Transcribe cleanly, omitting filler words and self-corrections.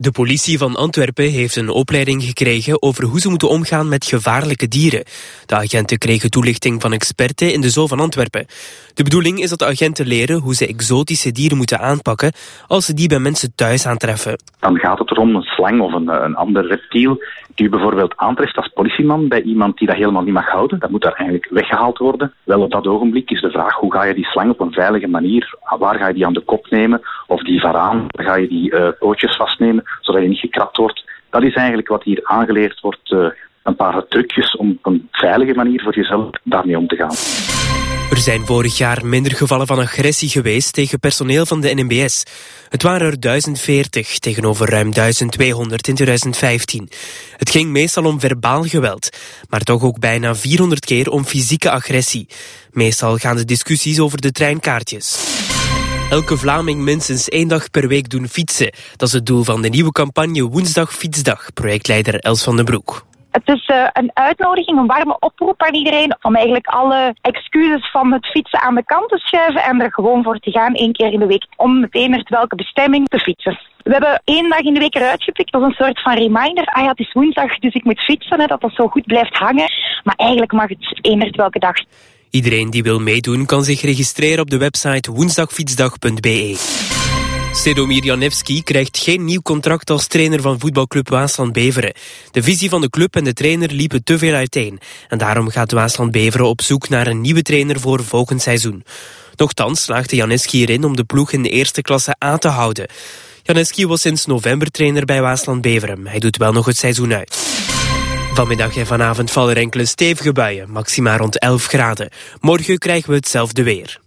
De politie van Antwerpen heeft een opleiding gekregen over hoe ze moeten omgaan met gevaarlijke dieren. De agenten kregen toelichting van experten in de Zoo van Antwerpen. De bedoeling is dat de agenten leren hoe ze exotische dieren moeten aanpakken als ze die bij mensen thuis aantreffen. Dan gaat het erom een slang of een ander reptiel die u bijvoorbeeld aantreft als politieman bij iemand die dat helemaal niet mag houden. Dat moet daar eigenlijk weggehaald worden. Wel, op dat ogenblik is de vraag, hoe ga je die slang op een veilige manier, waar ga je die aan de kop nemen of die varaan, ga je die pootjes vastnemen zodat je niet gekrapt wordt. Dat is eigenlijk wat hier aangeleerd wordt, een paar trucjes om op een veilige manier voor jezelf daarmee om te gaan. Er zijn vorig jaar minder gevallen van agressie geweest tegen personeel van de NMBS. Het waren er 1040 tegenover ruim 1200 in 2015. Het ging meestal om verbaal geweld, maar toch ook bijna 400 keer om fysieke agressie. Meestal gaan de discussies over de treinkaartjes. Elke Vlaming minstens 1 dag per week doen fietsen. Dat is het doel van de nieuwe campagne Woensdag Fietsdag, projectleider Els van den Broek. Het is een uitnodiging, een warme oproep aan iedereen om eigenlijk alle excuses van het fietsen aan de kant te schuiven en er gewoon voor te gaan 1 keer in de week om meteen naar welke bestemming te fietsen. We hebben 1 dag in de week eruit gepikt als een soort van reminder. Het is woensdag, dus ik moet fietsen, dat zo goed blijft hangen. Maar eigenlijk mag het eender welke dag. Iedereen die wil meedoen kan zich registreren op de website woensdagfietsdag.be. Sedomir Janevski krijgt geen nieuw contract als trainer van voetbalclub Waasland-Beveren. De visie van de club en de trainer liepen te veel uiteen. En daarom gaat Waasland-Beveren op zoek naar een nieuwe trainer voor volgend seizoen. Nochtans slaagde Janevski erin om de ploeg in de eerste klasse A te houden. Janevski was sinds november trainer bij Waasland-Beveren. Hij doet wel nog het seizoen uit. Vanmiddag en vanavond vallen er enkele stevige buien, maxima rond 11 graden. Morgen krijgen we hetzelfde weer.